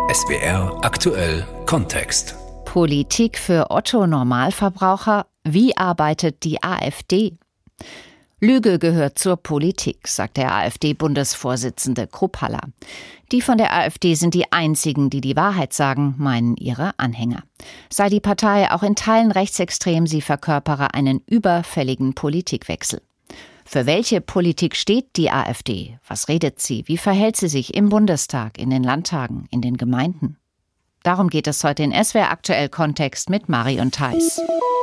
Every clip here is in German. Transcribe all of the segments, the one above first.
SWR aktuell Kontext. Politik für Otto Normalverbraucher. Wie arbeitet die AfD? Lüge gehört zur Politik, sagt der AfD-Bundesvorsitzende Kruppalla. Die von der AfD sind die einzigen, die die Wahrheit sagen, meinen ihre Anhänger. Sei die Partei auch in Teilen rechtsextrem, sie verkörpere einen überfälligen Politikwechsel. Für welche Politik steht die AfD? Was redet sie? Wie verhält sie sich im Bundestag, in den Landtagen, in den Gemeinden? Darum geht es heute in SWR aktuell Kontext mit Marion Theis.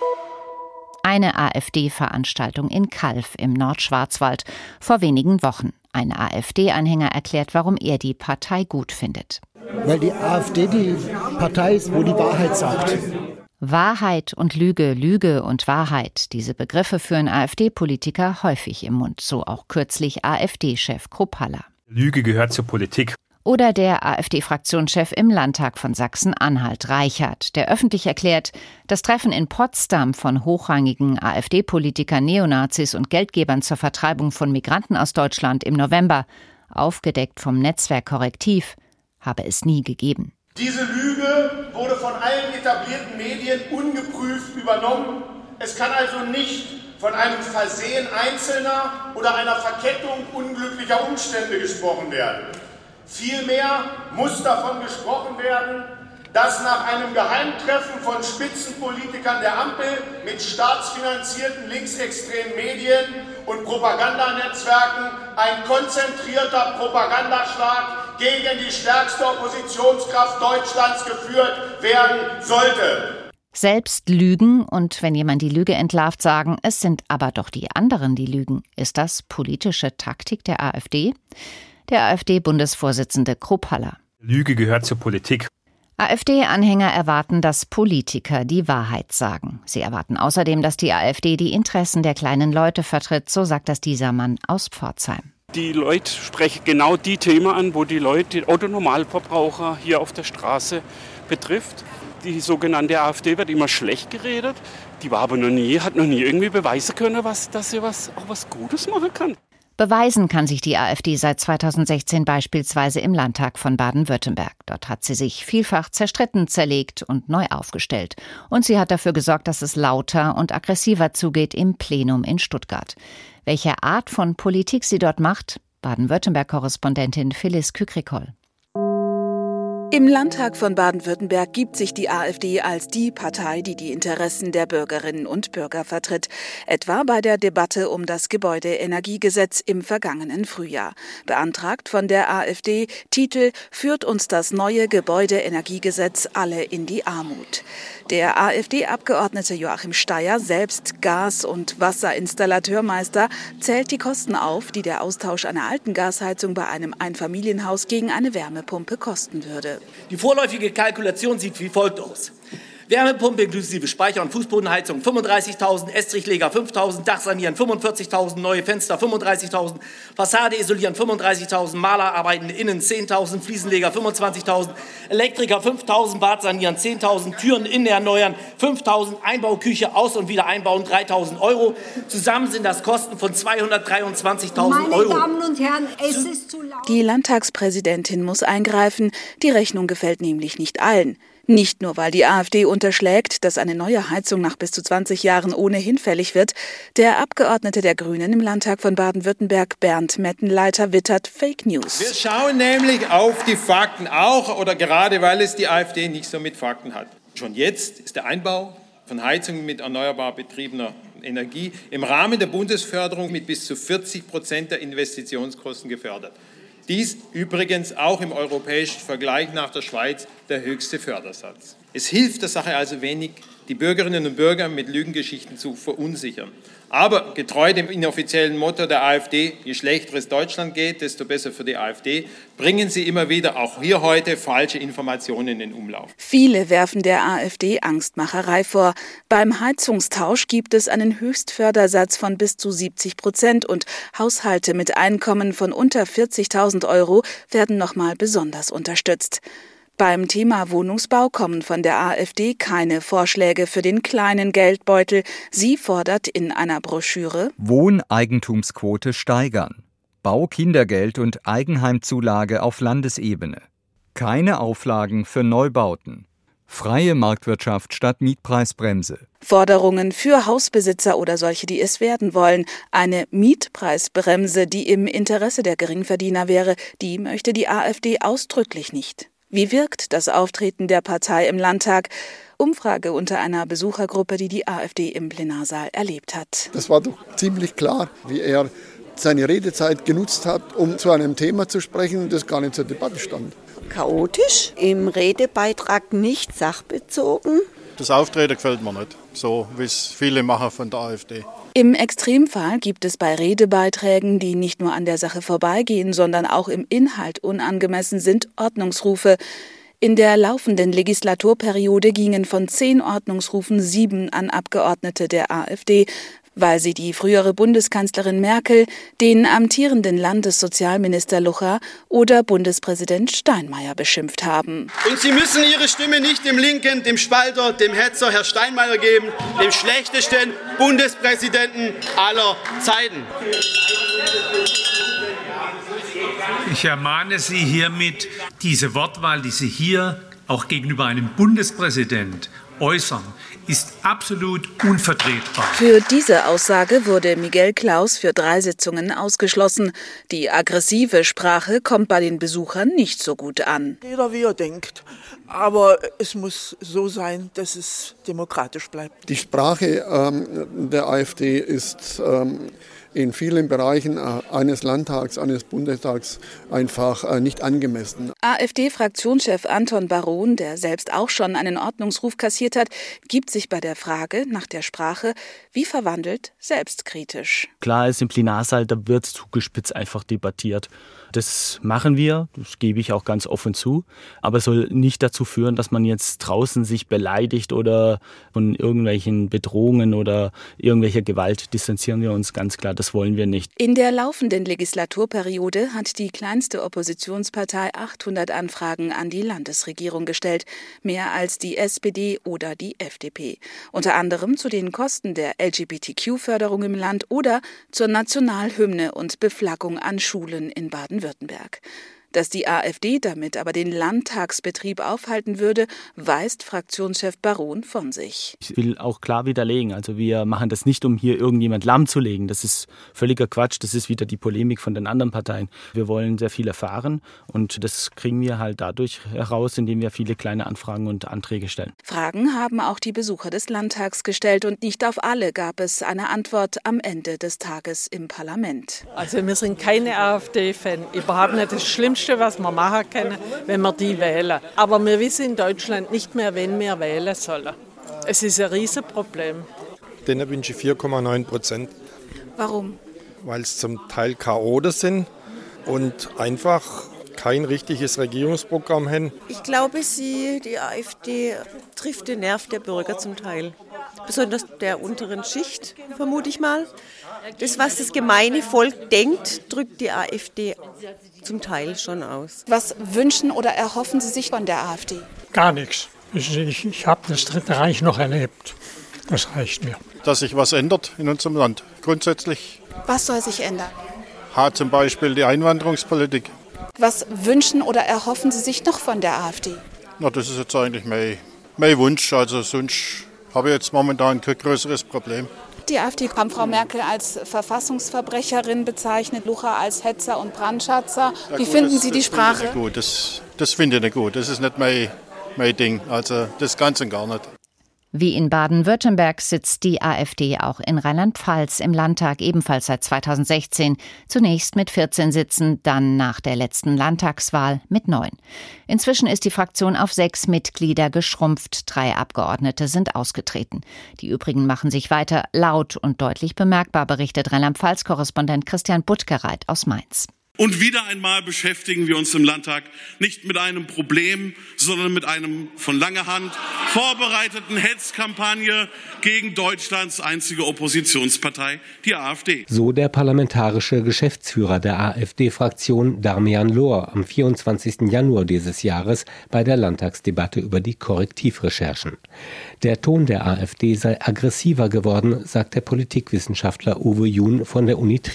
Eine AfD-Veranstaltung in Calw im Nordschwarzwald vor wenigen Wochen. Ein AfD-Anhänger erklärt, warum er die Partei gut findet. Weil die AfD die Partei ist, wo die Wahrheit sagt. Wahrheit und Lüge, Lüge und Wahrheit. Diese Begriffe führen AfD-Politiker häufig im Mund. So auch kürzlich AfD-Chef Kruppalla. Lüge gehört zur Politik. Oder der AfD-Fraktionschef im Landtag von Sachsen-Anhalt, Reichert, der öffentlich erklärt, das Treffen in Potsdam von hochrangigen AfD-Politikern, Neonazis und Geldgebern zur Vertreibung von Migranten aus Deutschland im November, aufgedeckt vom Netzwerk Korrektiv, habe es nie gegeben. Diese Lüge wurde von allen etablierten Medien ungeprüft übernommen. Es kann also nicht von einem Versehen Einzelner oder einer Verkettung unglücklicher Umstände gesprochen werden. Vielmehr muss davon gesprochen werden, dass nach einem Geheimtreffen von Spitzenpolitikern der Ampel mit staatsfinanzierten linksextremen Medien und Propagandanetzwerken ein konzentrierter Propagandaschlag gegen die stärkste Oppositionskraft Deutschlands geführt werden sollte. Selbst lügen und, wenn jemand die Lüge entlarvt, sagen, es sind aber doch die anderen, die lügen. Ist das politische Taktik der AfD? Der AfD-Bundesvorsitzende Kruppalla. Lüge gehört zur Politik. AfD-Anhänger erwarten, dass Politiker die Wahrheit sagen. Sie erwarten außerdem, dass die AfD die Interessen der kleinen Leute vertritt, so sagt das dieser Mann aus Pforzheim. Die Leute sprechen genau die Themen an, wo die Leute, die Otto-Normalverbraucher hier auf der Straße betrifft. Die sogenannte AfD wird immer schlecht geredet. Die war aber hat noch nie irgendwie beweisen können, dass sie auch was Gutes machen kann. Beweisen kann sich die AfD seit 2016 beispielsweise im Landtag von Baden-Württemberg. Dort hat sie sich vielfach zerstritten, zerlegt und neu aufgestellt. Und sie hat dafür gesorgt, dass es lauter und aggressiver zugeht im Plenum in Stuttgart. Welche Art von Politik sie dort macht? Baden-Württemberg-Korrespondentin Phyllis Kükrikol. Im Landtag von Baden-Württemberg gibt sich die AfD als die Partei, die die Interessen der Bürgerinnen und Bürger vertritt. Etwa bei der Debatte um das Gebäudeenergiegesetz im vergangenen Frühjahr. Beantragt von der AfD, Titel „Führt uns das neue Gebäudeenergiegesetz alle in die Armut". Der AfD-Abgeordnete Joachim Steyer, selbst Gas- und Wasserinstallateurmeister, zählt die Kosten auf, die der Austausch einer alten Gasheizung bei einem Einfamilienhaus gegen eine Wärmepumpe kosten würde. Die vorläufige Kalkulation sieht wie folgt aus. Wärmepumpe inklusive Speicher- und Fußbodenheizung 35.000, Estrichleger 5.000, Dachsanieren 45.000, neue Fenster 35.000, Fassade isolieren 35.000, Malerarbeiten innen 10.000, Fliesenleger 25.000, Elektriker 5.000, Bad sanieren 10.000, Türen innen erneuern 5.000, Einbauküche aus- und wieder einbauen 3.000 Euro. Zusammen sind das Kosten von 223.000 Euro. Meine Damen und Herren, es ist zu laut. Die Landtagspräsidentin muss eingreifen. Die Rechnung gefällt nämlich nicht allen. Nicht nur, weil die AfD unterschlägt, dass eine neue Heizung nach bis zu 20 Jahren ohnehin fällig wird. Der Abgeordnete der Grünen im Landtag von Baden-Württemberg, Bernd Mettenleiter, wittert Fake News. Wir schauen nämlich auf die Fakten auch, oder gerade weil es die AfD nicht so mit Fakten hat. Schon jetzt ist der Einbau von Heizungen mit erneuerbar betriebener Energie im Rahmen der Bundesförderung mit bis zu 40% der Investitionskosten gefördert. Dies übrigens auch im europäischen Vergleich nach der Schweiz der höchste Fördersatz. Es hilft der Sache also wenig, die Bürgerinnen und Bürger mit Lügengeschichten zu verunsichern. Aber getreu dem inoffiziellen Motto der AfD, je schlechter es Deutschland geht, desto besser für die AfD, bringen sie immer wieder, auch hier heute, falsche Informationen in den Umlauf. Viele werfen der AfD Angstmacherei vor. Beim Heizungstausch gibt es einen Höchstfördersatz von bis zu 70% und Haushalte mit Einkommen von unter 40.000 Euro werden nochmal besonders unterstützt. Beim Thema Wohnungsbau kommen von der AfD keine Vorschläge für den kleinen Geldbeutel. Sie fordert in einer Broschüre: Wohneigentumsquote steigern, Baukindergeld und Eigenheimzulage auf Landesebene. Keine Auflagen für Neubauten. Freie Marktwirtschaft statt Mietpreisbremse. Forderungen für Hausbesitzer oder solche, die es werden wollen. Eine Mietpreisbremse, die im Interesse der Geringverdiener wäre, die möchte die AfD ausdrücklich nicht. Wie wirkt das Auftreten der Partei im Landtag? Umfrage unter einer Besuchergruppe, die die AfD im Plenarsaal erlebt hat. Das war doch ziemlich klar, wie er seine Redezeit genutzt hat, um zu einem Thema zu sprechen, das gar nicht zur Debatte stand. Chaotisch, im Redebeitrag nicht sachbezogen. Das Auftreten gefällt mir nicht, so wie es viele machen von der AfD. Im Extremfall gibt es bei Redebeiträgen, die nicht nur an der Sache vorbeigehen, sondern auch im Inhalt unangemessen sind, Ordnungsrufe. In der laufenden Legislaturperiode gingen von 10 Ordnungsrufen 7 an Abgeordnete der AfD, weil sie die frühere Bundeskanzlerin Merkel, den amtierenden Landessozialminister Lucha oder Bundespräsident Steinmeier beschimpft haben. Und Sie müssen Ihre Stimme nicht dem Linken, dem Spalter, dem Hetzer Herr Steinmeier geben, dem schlechtesten Bundespräsidenten aller Zeiten. Ich ermahne Sie hiermit, diese Wortwahl, die Sie hier auch gegenüber einem Bundespräsident äußern, ist absolut unvertretbar. Für diese Aussage wurde Miguel Klaus für 3 Sitzungen ausgeschlossen. Die aggressive Sprache kommt bei den Besuchern nicht so gut an. Jeder wie er denkt, aber es muss so sein, dass es demokratisch bleibt. Die Sprache der AfD ist in vielen Bereichen eines Landtags, eines Bundestags einfach nicht angemessen. AfD-Fraktionschef Anton Baron, der selbst auch schon einen Ordnungsruf kassiert hat, gibt sich bei der Frage nach der Sprache, wie verwandelt, selbstkritisch. Klar ist, im Plenarsaal, da wird zugespitzt einfach debattiert. Das machen wir, das gebe ich auch ganz offen zu, aber es soll nicht dazu führen, dass man jetzt draußen sich beleidigt oder von irgendwelchen Bedrohungen oder irgendwelcher Gewalt distanzieren wir uns ganz klar, das wollen wir nicht. In der laufenden Legislaturperiode hat die kleinste Oppositionspartei 800 Anfragen an die Landesregierung gestellt, mehr als die SPD oder die FDP. Unter anderem zu den Kosten der LGBTQ-Förderung im Land oder zur Nationalhymne und Beflaggung an Schulen in Baden-Württemberg. Dass die AfD damit aber den Landtagsbetrieb aufhalten würde, weist Fraktionschef Baron von sich. Ich will auch klar widerlegen, also wir machen das nicht, um hier irgendjemand lahmzulegen. Das ist völliger Quatsch, das ist wieder die Polemik von den anderen Parteien. Wir wollen sehr viel erfahren und das kriegen wir halt dadurch heraus, indem wir viele kleine Anfragen und Anträge stellen. Fragen haben auch die Besucher des Landtags gestellt und nicht auf alle gab es eine Antwort am Ende des Tages im Parlament. Also wir sind keine AfD-Fan, überhaupt nicht. Das Schlimmste, was wir machen können, wenn wir die wählen. Aber wir wissen in Deutschland nicht mehr, wen wir wählen sollen. Es ist ein Riesenproblem. Denen wünsche ich 4,9%. Warum? Weil es zum Teil Chaoten sind und einfach kein richtiges Regierungsprogramm haben. Ich glaube, die AfD trifft den Nerv der Bürger zum Teil. Besonders der unteren Schicht, vermute ich mal. Das, was das gemeine Volk denkt, drückt die AfD zum Teil schon aus. Was wünschen oder erhoffen Sie sich von der AfD? Gar nichts. Ich habe das Dritte Reich noch erlebt. Das reicht mir. Dass sich was ändert in unserem Land, grundsätzlich. Was soll sich ändern? Zum Beispiel die Einwanderungspolitik. Was wünschen oder erhoffen Sie sich noch von der AfD? Na, das ist jetzt eigentlich mein Wunsch. Also sonst habe ich jetzt momentan kein größeres Problem. Die AfD haben Frau Merkel als Verfassungsverbrecherin bezeichnet, Lucha als Hetzer und Brandschatzer. Ja, Wie finden Sie die Sprache? Das finde ich nicht gut. Das ist nicht mein Ding. Also das ganz und gar nicht. Wie in Baden-Württemberg sitzt die AfD auch in Rheinland-Pfalz im Landtag ebenfalls seit 2016. Zunächst mit 14 Sitzen, dann nach der letzten Landtagswahl mit 9. Inzwischen ist die Fraktion auf 6 Mitglieder geschrumpft. 3 Abgeordnete sind ausgetreten. Die übrigen machen sich weiter laut und deutlich bemerkbar, berichtet Rheinland-Pfalz-Korrespondent Christian Buttgereit aus Mainz. Und wieder einmal beschäftigen wir uns im Landtag nicht mit einem Problem, sondern mit einem von langer Hand vorbereiteten Hetzkampagne gegen Deutschlands einzige Oppositionspartei, die AfD. So der parlamentarische Geschäftsführer der AfD-Fraktion Darmian Lohr am 24. Januar dieses Jahres bei der Landtagsdebatte über die Korrektivrecherchen. Der Ton der AfD sei aggressiver geworden, sagt der Politikwissenschaftler Uwe Jun von der Uni Trier.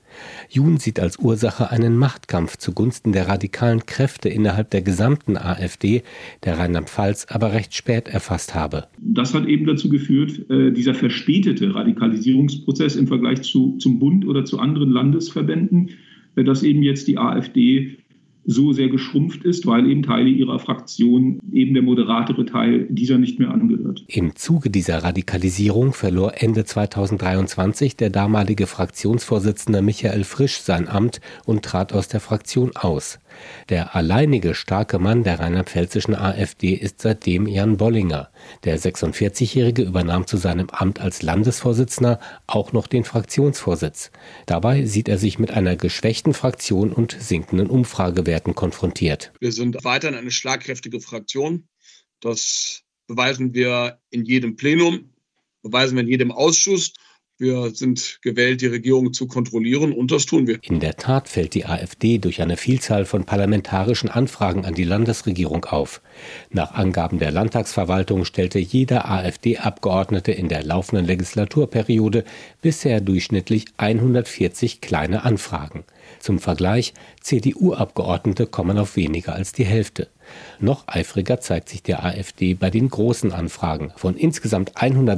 Jun sieht als Ursache einen Machtkampf zugunsten der radikalen Kräfte innerhalb der gesamten AfD, der Rheinland-Pfalz aber recht spät erfasst habe. Das hat eben dazu geführt, dieser verspätete Radikalisierungsprozess im Vergleich zum Bund oder zu anderen Landesverbänden, dass eben jetzt die AfD so sehr geschrumpft ist, weil eben Teile ihrer Fraktion, eben der moderatere Teil, dieser nicht mehr angehört. Im Zuge dieser Radikalisierung verlor Ende 2023 der damalige Fraktionsvorsitzende Michael Frisch sein Amt und trat aus der Fraktion aus. Der alleinige starke Mann der rheinland-pfälzischen AfD ist seitdem Jan Bollinger. Der 46-Jährige übernahm zu seinem Amt als Landesvorsitzender auch noch den Fraktionsvorsitz. Dabei sieht er sich mit einer geschwächten Fraktion und sinkenden Umfragewerten konfrontiert. Wir sind weiterhin eine schlagkräftige Fraktion. Das beweisen wir in jedem Plenum, beweisen wir in jedem Ausschuss. Wir sind gewählt, die Regierung zu kontrollieren, und das tun wir. In der Tat fällt die AfD durch eine Vielzahl von parlamentarischen Anfragen an die Landesregierung auf. Nach Angaben der Landtagsverwaltung stellte jeder AfD-Abgeordnete in der laufenden Legislaturperiode bisher durchschnittlich 140 kleine Anfragen. Zum Vergleich, CDU-Abgeordnete kommen auf weniger als die Hälfte. Noch eifriger zeigt sich der AfD bei den großen Anfragen. Von insgesamt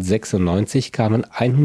196 kamen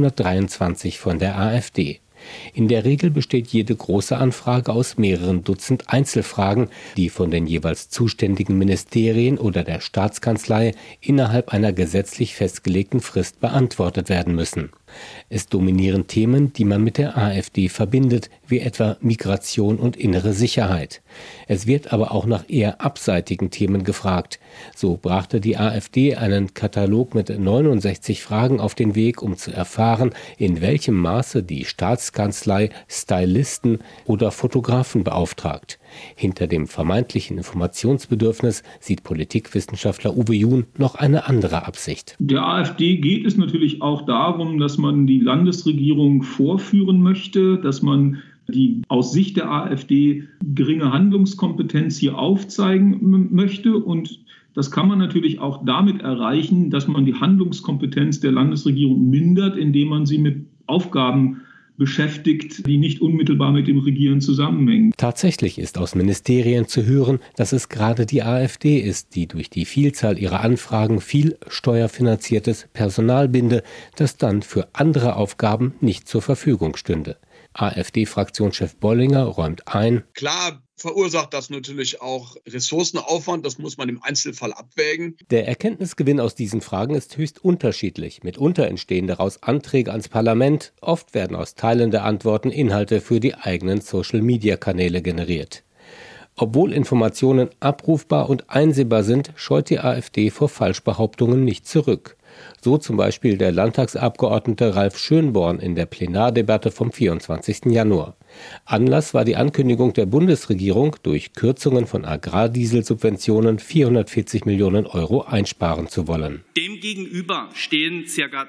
123 von der AfD. In der Regel besteht jede große Anfrage aus mehreren Dutzend Einzelfragen, die von den jeweils zuständigen Ministerien oder der Staatskanzlei innerhalb einer gesetzlich festgelegten Frist beantwortet werden müssen. Es dominieren Themen, die man mit der AfD verbindet, wie etwa Migration und innere Sicherheit. Es wird aber auch nach eher abseitigen Themen gefragt. So brachte die AfD einen Katalog mit 69 Fragen auf den Weg, um zu erfahren, in welchem Maße die Staatskanzlei Stylisten oder Fotografen beauftragt. Hinter dem vermeintlichen Informationsbedürfnis sieht Politikwissenschaftler Uwe Jun noch eine andere Absicht. Der AfD geht es natürlich auch darum, dass man die Landesregierung vorführen möchte, dass man die aus Sicht der AfD geringe Handlungskompetenz hier aufzeigen möchte. Und das kann man natürlich auch damit erreichen, dass man die Handlungskompetenz der Landesregierung mindert, indem man sie mit Aufgaben beschäftigt, die nicht unmittelbar mit dem Regieren zusammenhängen. Tatsächlich ist aus Ministerien zu hören, dass es gerade die AfD ist, die durch die Vielzahl ihrer Anfragen viel steuerfinanziertes Personal binde, das dann für andere Aufgaben nicht zur Verfügung stünde. AfD-Fraktionschef Bollinger räumt ein: Klar verursacht das natürlich auch Ressourcenaufwand, das muss man im Einzelfall abwägen. Der Erkenntnisgewinn aus diesen Fragen ist höchst unterschiedlich. Mitunter entstehen daraus Anträge ans Parlament, oft werden aus Teilen der Antworten Inhalte für die eigenen Social-Media-Kanäle generiert. Obwohl Informationen abrufbar und einsehbar sind, scheut die AfD vor Falschbehauptungen nicht zurück. So zum Beispiel der Landtagsabgeordnete Ralf Schönborn in der Plenardebatte vom 24. Januar. Anlass war die Ankündigung der Bundesregierung, durch Kürzungen von Agrardieselsubventionen 440 Millionen Euro einsparen zu wollen. Demgegenüber stehen ca.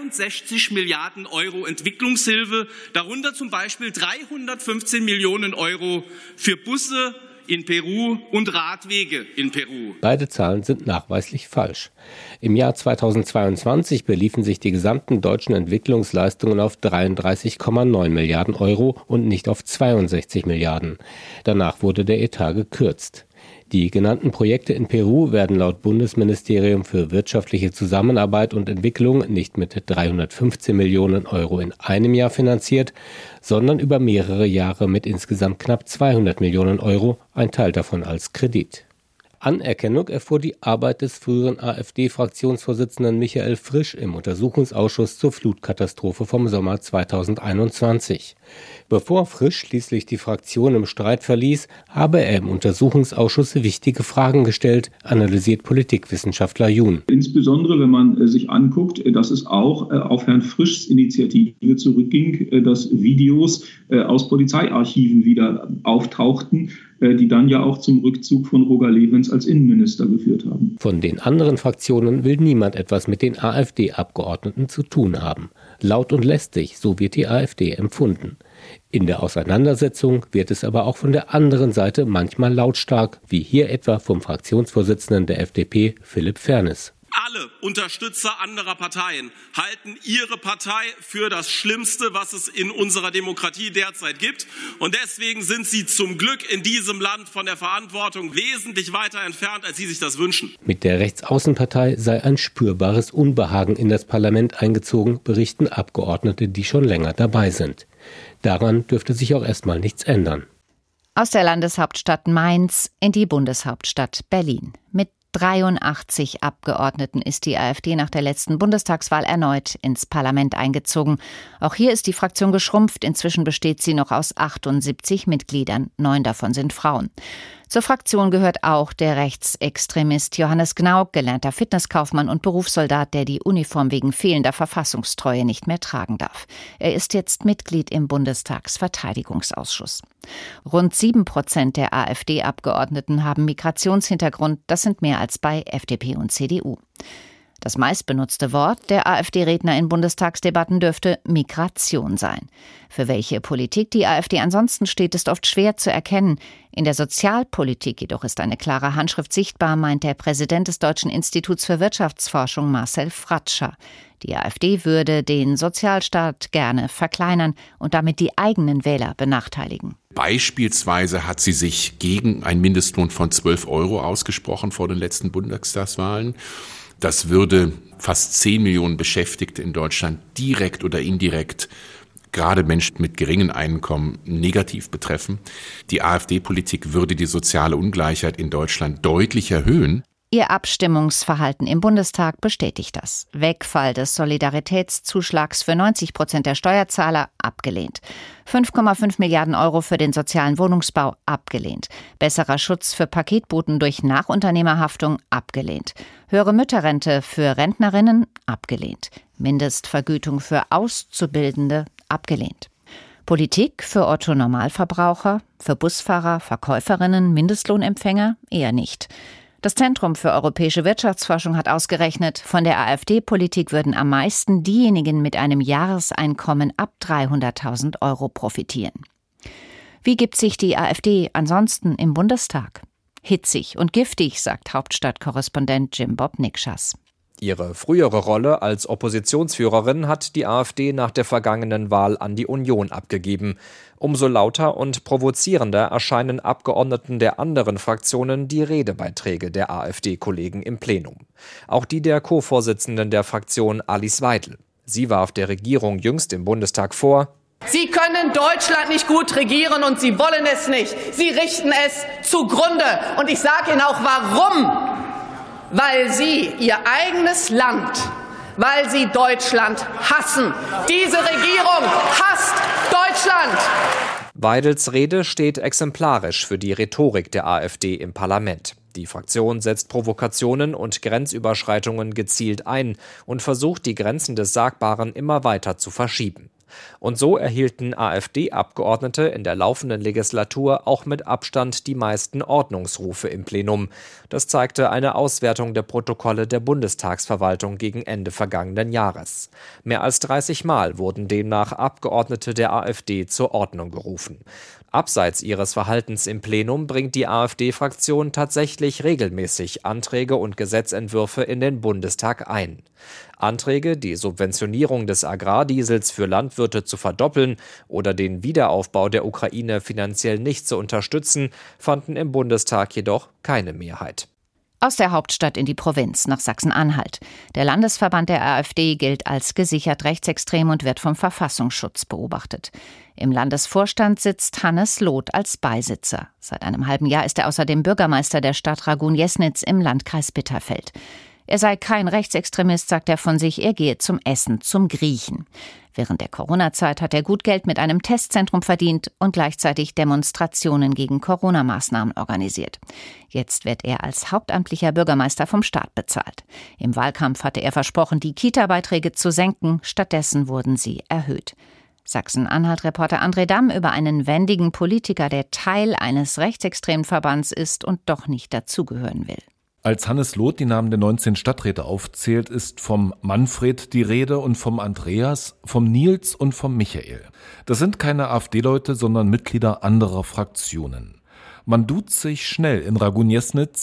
62 Milliarden Euro Entwicklungshilfe, darunter zum Beispiel 315 Millionen Euro für Busse in Peru und Radwege in Peru. Beide Zahlen sind nachweislich falsch. Im Jahr 2022 beliefen sich die gesamten deutschen Entwicklungsleistungen auf 33,9 Milliarden Euro und nicht auf 62 Milliarden. Danach wurde der Etat gekürzt. Die genannten Projekte in Peru werden laut Bundesministerium für wirtschaftliche Zusammenarbeit und Entwicklung nicht mit 315 Millionen Euro in einem Jahr finanziert, sondern über mehrere Jahre mit insgesamt knapp 200 Millionen Euro, ein Teil davon als Kredit. Anerkennung erfuhr die Arbeit des früheren AfD-Fraktionsvorsitzenden Michael Frisch im Untersuchungsausschuss zur Flutkatastrophe vom Sommer 2021. Bevor Frisch schließlich die Fraktion im Streit verließ, habe er im Untersuchungsausschuss wichtige Fragen gestellt, analysiert Politikwissenschaftler Jun. Insbesondere, wenn man sich anguckt, dass es auch auf Herrn Frischs Initiative zurückging, dass Videos aus Polizeiarchiven wieder auftauchten, die dann ja auch zum Rückzug von Roger Lewens als Innenminister geführt haben. Von den anderen Fraktionen will niemand etwas mit den AfD-Abgeordneten zu tun haben. Laut und lästig, so wird die AfD empfunden. In der Auseinandersetzung wird es aber auch von der anderen Seite manchmal lautstark, wie hier etwa vom Fraktionsvorsitzenden der FDP, Philipp Fernes. alle Unterstützer anderer Parteien halten ihre Partei für das Schlimmste, was es in unserer Demokratie derzeit gibt. Und deswegen sind sie zum Glück in diesem Land von der Verantwortung wesentlich weiter entfernt, als sie sich das wünschen. Mit der Rechtsaußenpartei sei ein spürbares Unbehagen in das Parlament eingezogen, berichten Abgeordnete, die schon länger dabei sind. Daran dürfte sich auch erstmal nichts ändern. Aus der Landeshauptstadt Mainz in die Bundeshauptstadt Berlin. Mit 83 Abgeordneten ist die AfD nach der letzten Bundestagswahl erneut ins Parlament eingezogen. Auch hier ist die Fraktion geschrumpft. Inzwischen besteht sie noch aus 78 Mitgliedern. 9 davon sind Frauen. Zur Fraktion gehört auch der Rechtsextremist Johannes Gnauk, gelernter Fitnesskaufmann und Berufssoldat, der die Uniform wegen fehlender Verfassungstreue nicht mehr tragen darf. Er ist jetzt Mitglied im Bundestagsverteidigungsausschuss. Rund 7% der AfD-Abgeordneten haben Migrationshintergrund. Das sind mehr als bei FDP und CDU. Das meistbenutzte Wort der AfD-Redner in Bundestagsdebatten dürfte Migration sein. Für welche Politik die AfD ansonsten steht, ist oft schwer zu erkennen. In der Sozialpolitik jedoch ist eine klare Handschrift sichtbar, meint der Präsident des Deutschen Instituts für Wirtschaftsforschung Marcel Fratscher. Die AfD würde den Sozialstaat gerne verkleinern und damit die eigenen Wähler benachteiligen. Beispielsweise hat sie sich gegen einen Mindestlohn von 12 € ausgesprochen vor den letzten Bundestagswahlen. Das würde fast 10 Millionen Beschäftigte in Deutschland direkt oder indirekt, gerade Menschen mit geringen Einkommen, negativ betreffen. Die AfD-Politik würde die soziale Ungleichheit in Deutschland deutlich erhöhen. Ihr Abstimmungsverhalten im Bundestag bestätigt das. Wegfall des Solidaritätszuschlags für 90% der Steuerzahler abgelehnt. 5,5 Milliarden € für den sozialen Wohnungsbau abgelehnt. Besserer Schutz für Paketboten durch Nachunternehmerhaftung abgelehnt. Höhere Mütterrente für Rentnerinnen abgelehnt. Mindestvergütung für Auszubildende abgelehnt. Politik für Otto-Normalverbraucher, für Busfahrer, Verkäuferinnen, Mindestlohnempfänger eher nicht. Das Zentrum für europäische Wirtschaftsforschung hat ausgerechnet, von der AfD-Politik würden am meisten diejenigen mit einem Jahreseinkommen ab 300.000 € profitieren. Wie gibt sich die AfD ansonsten im Bundestag? Hitzig und giftig, sagt Hauptstadtkorrespondent Jim Bob Nikschas. Ihre frühere Rolle als Oppositionsführerin hat die AfD nach der vergangenen Wahl an die Union abgegeben. Umso lauter und provozierender erscheinen Abgeordneten der anderen Fraktionen die Redebeiträge der AfD-Kollegen im Plenum. Auch die der Co-Vorsitzenden der Fraktion Alice Weidel. Sie warf der Regierung jüngst im Bundestag vor: Sie können Deutschland nicht gut regieren und Sie wollen es nicht. Sie richten es zugrunde. Und ich sage Ihnen auch warum. Weil Sie Ihr eigenes Land, weil Sie Deutschland hassen. Diese Regierung hasst Deutschland. Weidels Rede steht exemplarisch für die Rhetorik der AfD im Parlament. Die Fraktion setzt Provokationen und Grenzüberschreitungen gezielt ein und versucht, die Grenzen des Sagbaren immer weiter zu verschieben. Und so erhielten AfD-Abgeordnete in der laufenden Legislatur auch mit Abstand die meisten Ordnungsrufe im Plenum. Das zeigte eine Auswertung der Protokolle der Bundestagsverwaltung gegen Ende vergangenen Jahres. Mehr als 30 Mal wurden demnach Abgeordnete der AfD zur Ordnung gerufen. Abseits ihres Verhaltens im Plenum bringt die AfD-Fraktion tatsächlich regelmäßig Anträge und Gesetzentwürfe in den Bundestag ein. Anträge, die Subventionierung des Agrardiesels für Landwirte zu verdoppeln oder den Wiederaufbau der Ukraine finanziell nicht zu unterstützen, fanden im Bundestag jedoch keine Mehrheit. Aus der Hauptstadt in die Provinz nach Sachsen-Anhalt. Der Landesverband der AfD gilt als gesichert rechtsextrem und wird vom Verfassungsschutz beobachtet. Im Landesvorstand sitzt Hannes Loth als Beisitzer. Seit einem halben Jahr ist er außerdem Bürgermeister der Stadt Ragun-Jesnitz im Landkreis Bitterfeld. Er sei kein Rechtsextremist, sagt er von sich, er gehe zum Essen, zum Griechen. Während der Corona-Zeit hat er gut Geld mit einem Testzentrum verdient und gleichzeitig Demonstrationen gegen Corona-Maßnahmen organisiert. Jetzt wird er als hauptamtlicher Bürgermeister vom Staat bezahlt. Im Wahlkampf hatte er versprochen, die Kita-Beiträge zu senken, stattdessen wurden sie erhöht. Sachsen-Anhalt-Reporter André Damm über einen wendigen Politiker, der Teil eines rechtsextremen Verbands ist und doch nicht dazugehören will. Als Hannes Loth die Namen der 19 Stadträte aufzählt, ist vom Manfred die Rede und vom Andreas, vom Nils und vom Michael. Das sind keine AfD-Leute, sondern Mitglieder anderer Fraktionen. Man duzt sich schnell in Ragun-Jesnitz.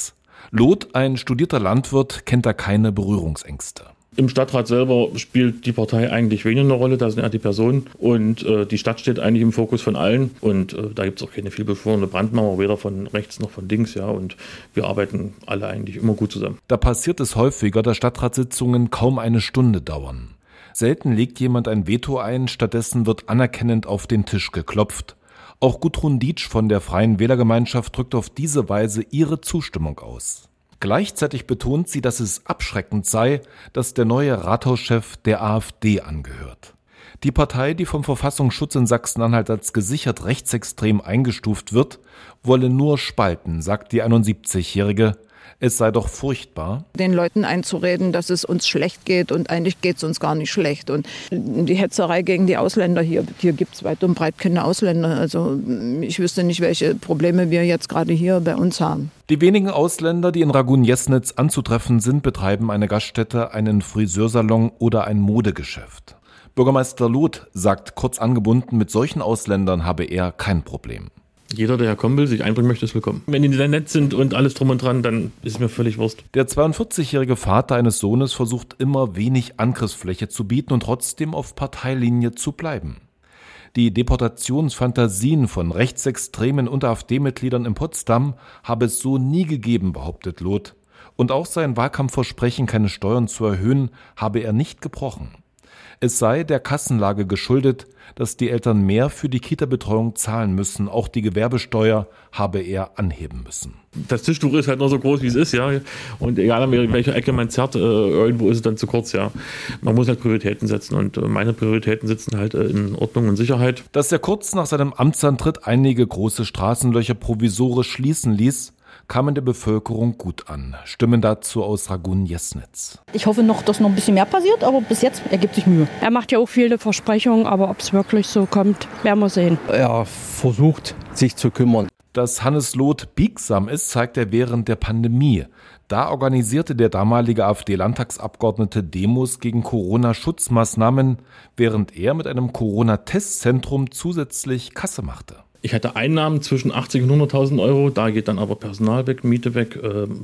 Loth, ein studierter Landwirt, kennt da keine Berührungsängste. Im Stadtrat selber spielt die Partei eigentlich weniger eine Rolle, da sind ja die Personen und die Stadt steht eigentlich im Fokus von allen und da gibt es auch keine vielbeschworene Brandmauer, weder von rechts noch von links, ja, und wir arbeiten alle eigentlich immer gut zusammen. Da passiert es häufiger, dass Stadtratssitzungen kaum eine Stunde dauern. Selten legt jemand ein Veto ein, stattdessen wird anerkennend auf den Tisch geklopft. Auch Gudrun Dietsch von der Freien Wählergemeinschaft drückt auf diese Weise ihre Zustimmung aus. Gleichzeitig betont sie, dass es abschreckend sei, dass der neue Rathauschef der AfD angehört. Die Partei, die vom Verfassungsschutz in Sachsen-Anhalt als gesichert rechtsextrem eingestuft wird, wolle nur spalten, sagt die 71-Jährige. Es sei doch furchtbar, den Leuten einzureden, dass es uns schlecht geht und eigentlich geht es uns gar nicht schlecht. Und die Hetzerei gegen die Ausländer, hier gibt es weit und breit keine Ausländer. Also ich wüsste nicht, welche Probleme wir jetzt gerade hier bei uns haben. Die wenigen Ausländer, die in Ragun-Jesnitz anzutreffen sind, betreiben eine Gaststätte, einen Friseursalon oder ein Modegeschäft. Bürgermeister Loth sagt kurz angebunden, mit solchen Ausländern habe er kein Problem. Jeder, der herkommen will, sich einbringen möchte, ist willkommen. Wenn die dann nett sind und alles drum und dran, dann ist es mir völlig Wurst. Der 42-jährige Vater eines Sohnes versucht immer wenig Angriffsfläche zu bieten und trotzdem auf Parteilinie zu bleiben. Die Deportationsfantasien von Rechtsextremen und AfD-Mitgliedern in Potsdam habe es so nie gegeben, behauptet Loth. Und auch sein Wahlkampfversprechen, keine Steuern zu erhöhen, habe er nicht gebrochen. Es sei der Kassenlage geschuldet, dass die Eltern mehr für die Kita-Betreuung zahlen müssen. Auch die Gewerbesteuer habe er anheben müssen. Das Tischtuch ist halt nur so groß, wie es ist, ja. Und egal an welcher Ecke man zerrt, irgendwo ist es dann zu kurz, ja. Man muss halt Prioritäten setzen und meine Prioritäten sitzen halt in Ordnung und Sicherheit. Dass er kurz nach seinem Amtsantritt einige große Straßenlöcher provisorisch schließen ließ, kam in der Bevölkerung gut an. Stimmen dazu aus Ragun-Jesnitz. Ich hoffe noch, dass noch ein bisschen mehr passiert, aber bis jetzt ergibt sich Mühe. Er macht ja auch viele Versprechungen, aber ob es wirklich so kommt, werden wir sehen. Er versucht, sich zu kümmern. Dass Hannes Loth biegsam ist, zeigt er während der Pandemie. Da organisierte der damalige AfD-Landtagsabgeordnete Demos gegen Corona-Schutzmaßnahmen, während er mit einem Corona-Testzentrum zusätzlich Kasse machte. Ich hatte Einnahmen zwischen 80.000 und 100.000 Euro, da geht dann aber Personal weg, Miete weg,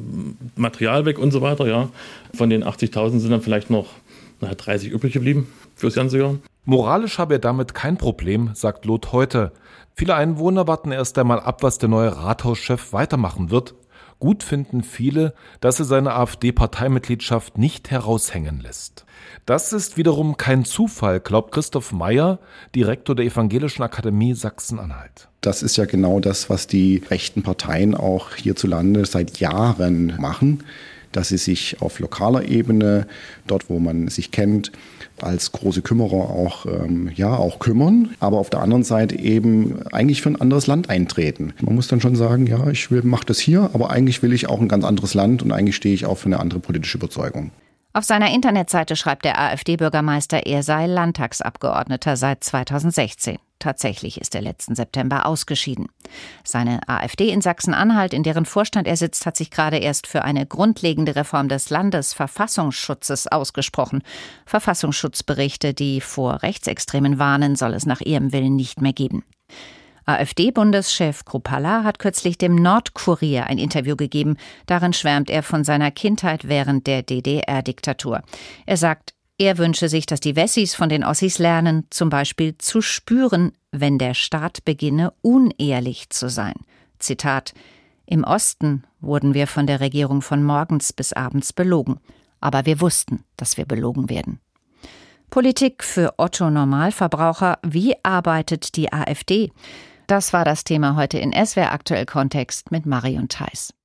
Material weg und so weiter. Ja. Von den 80.000 sind dann vielleicht noch 30 übrig geblieben fürs ganze Jahr. Moralisch habe er damit kein Problem, sagt Loth heute. Viele Einwohner warten erst einmal ab, was der neue Rathauschef weitermachen wird. Gut finden viele, dass er seine AfD-Parteimitgliedschaft nicht heraushängen lässt. Das ist wiederum kein Zufall, glaubt Christoph Meyer, Direktor der Evangelischen Akademie Sachsen-Anhalt. Das ist ja genau das, was die rechten Parteien auch hierzulande seit Jahren machen, dass sie sich auf lokaler Ebene, dort wo man sich kennt, als große Kümmerer auch kümmern, aber auf der anderen Seite eben eigentlich für ein anderes Land eintreten. Man muss dann schon sagen, ja, ich mache das hier, aber eigentlich will ich auch ein ganz anderes Land und eigentlich stehe ich auch für eine andere politische Überzeugung. Auf seiner Internetseite schreibt der AfD-Bürgermeister, er sei Landtagsabgeordneter seit 2016. Tatsächlich ist er letzten September ausgeschieden. Seine AfD in Sachsen-Anhalt, in deren Vorstand er sitzt, hat sich gerade erst für eine grundlegende Reform des Landesverfassungsschutzes ausgesprochen. Verfassungsschutzberichte, die vor Rechtsextremen warnen, soll es nach ihrem Willen nicht mehr geben. AfD-Bundeschef Kruppalla hat kürzlich dem Nordkurier ein Interview gegeben. Darin schwärmt er von seiner Kindheit während der DDR-Diktatur. Er sagt, er wünsche sich, dass die Wessis von den Ossis lernen, zum Beispiel zu spüren, wenn der Staat beginne, unehrlich zu sein. Zitat: Im Osten wurden wir von der Regierung von morgens bis abends belogen. Aber wir wussten, dass wir belogen werden. Politik für Otto Normalverbraucher. Wie arbeitet die AfD? Das war das Thema heute in SWR Aktuell Kontext mit Marion Theis.